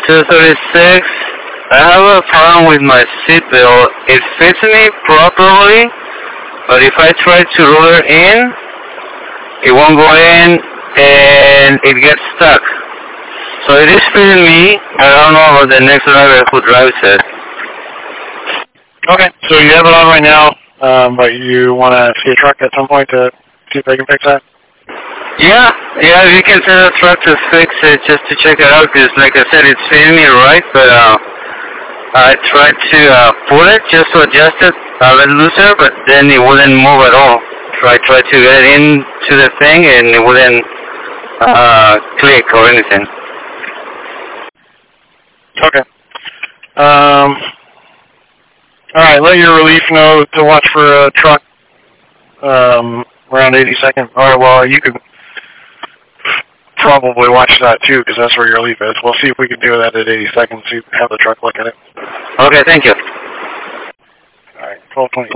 236. I have a problem with my seatbelt. It fits me properly, but if I try to roll it in, it won't go in and it gets stuck. So it is fitting me. I don't know about the next driver who drives it. Okay, so you have it on right now, but you want to see a truck at some point to see if they can fix that? Yeah, if you can send a truck to fix it just to check it out, because like I said, it's fitting me right, but I tried to pull it just to adjust it a little looser, but then it wouldn't move at all. I tried to get it into the thing and it wouldn't click or anything. Okay. Alright, let your relief know to watch for a truck around 82nd. Alright, well, you could probably watch that too, because that's where your relief is. We'll see if we can do that at 82nd, so you can have the truck look at it. Okay, thank you. Alright, 1220.